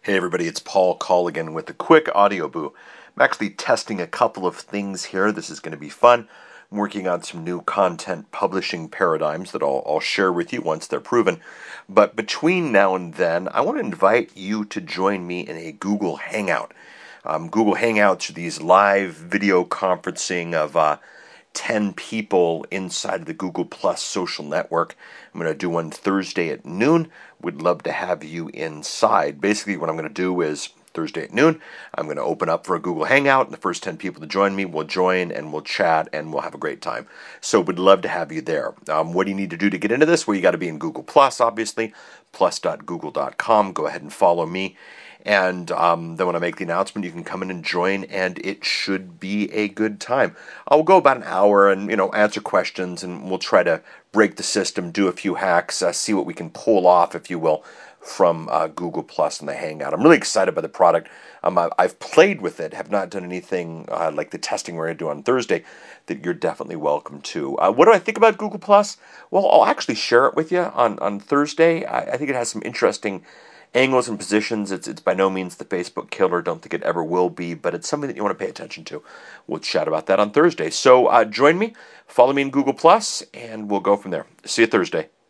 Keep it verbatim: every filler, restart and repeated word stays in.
Hey everybody, it's Paul Colligan with a quick audio boo. I'm actually testing a couple of things here. This is going to be fun. I'm working on some new content publishing paradigms that I'll, I'll share with you once they're proven. But between now and then, I want to invite you to join me in a Google Hangout. Um, Google Hangouts are these live video conferencing of uh, ten people inside of the Google Plus social network. I'm going to do one Thursday at noon. Would love to have you inside. Basically, what I'm going to do is Thursday at noon, I'm going to open up for a Google Hangout, and the first ten people to join me will join, and we'll chat, and we'll have a great time. So would love to have you there. Um, what do you need to do to get into this? Well, you got to be in Google Plus, obviously, plus dot google dot com. Go ahead and follow me. And um, then when I make the announcement, you can come in and join, and it should be a good time. I'll go about an hour and, you know, answer questions, and we'll try to break the system, do a few hacks, uh, see what we can pull off, if you will, from uh, Google Plus and the Hangout. I'm really excited by the product. Um, I, I've played with it, have not done anything uh, like the testing we're going to do on Thursday that you're definitely welcome to. Uh, what do I think about Google Plus? Well, I'll actually share it with you on, on Thursday. I, I think it has some interesting angles and positions. It's it's by no means the Facebook killer. Don't think it ever will be, but it's something that you want to pay attention to. We'll chat about that on Thursday. So uh, join me, follow me in Google Plus, and we'll go from there. See you Thursday.